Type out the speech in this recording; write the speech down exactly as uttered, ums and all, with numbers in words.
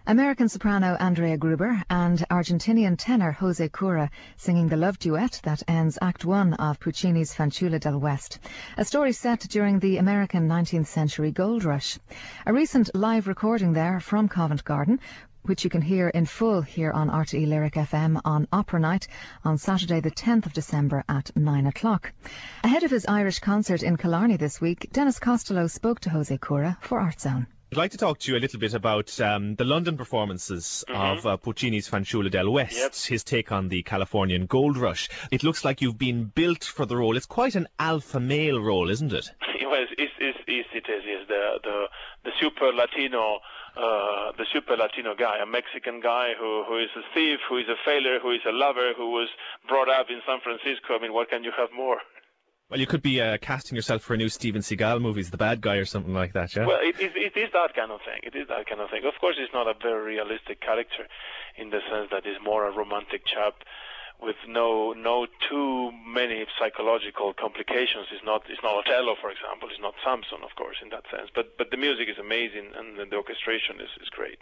American soprano Andrea Gruber and Argentinian tenor Jose Cura singing the love duet that ends Act One of Puccini's Fanciulla del West, a story set during the American nineteenth century gold rush. A recent live recording there from Covent Garden, which you can hear in full here on R T E Lyric F M on Opera Night on Saturday the tenth of December at nine o'clock. Ahead of his Irish concert in Killarney this week, Dennis Costello spoke to Jose Cura for ArtZone. I'd like to talk to you a little bit about um, the London performances mm-hmm. of uh, Puccini's Fanciulla del West, yep. his take on the Californian gold rush. It looks like you've been built for the role. It's quite an alpha male role, isn't it? Well, it's, it's, it's, it is. It's the, the, the super Latino, uh, the super Latino guy, a Mexican guy who, who is a thief, who is a failure, who is a lover, who was brought up in San Francisco. I mean, what can you have more? Well, you could be uh, casting yourself for a new Steven Seagal movie, The Bad Guy or something like that, yeah? Well, it, it, it is that kind of thing. It is that kind of thing. Of course, it's not a very realistic character in the sense that it's more a romantic chap with no no too many psychological complications. It's not it's not Othello, for example. It's not Samson, of course, in that sense. But but the music is amazing and the orchestration is, is great.